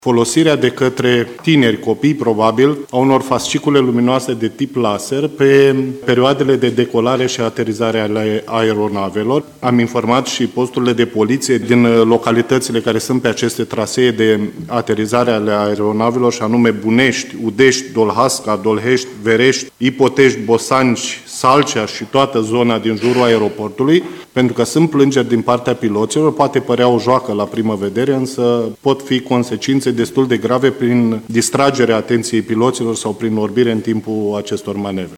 Folosirea de către tineri, copii probabil, a unor fascicule luminoase de tip laser pe perioadele de decolare și aterizare ale aeronavelor. Am informat și posturile de poliție din localitățile care sunt pe aceste trasee de aterizare ale aeronavelor, și anume Bunești, Udești, Dolhasca, Dolhești, Verești, Ipotești, Bosanci, Salcea și toată zona din jurul aeroportului, pentru că sunt plângeri din partea piloților. Poate părea o joacă la primă vedere, însă pot fi consecințe destul de grave prin distragerea atenției piloților sau prin orbire în timpul acestor manevre.